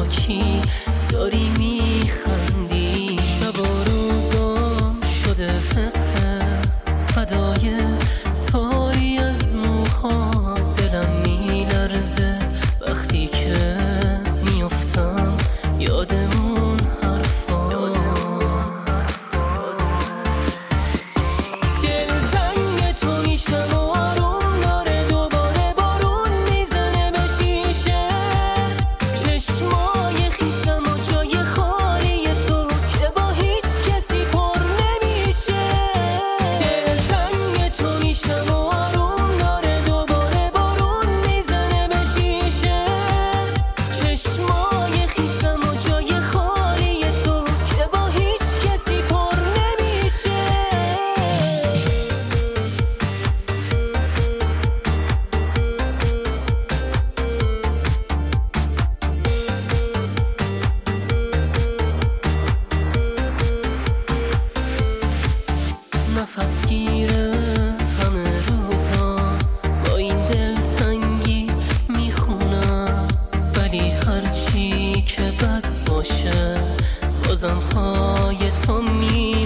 کی داری میخندی. شب و روزم شده حق فدای تاری از موهات. دلم میلرزه وقتی که میافتم یادمون حرفا. دلتنگ تو میشم و آروم داره دوباره بارون میزنه به شیشه. چشمای خیسم و جای خالی تو که با هیچ کسی پر نمیشه. دلتنگ تو میشم و آروم داره دوباره بارون میزنه به شیشه. چشمای خیسم و جای خالی تو که با هیچ کسی پر نمیشه. نفس گیره همه روزا با این دلتنگی میخونم. ولی هرچی که بد باشه بازم پای تو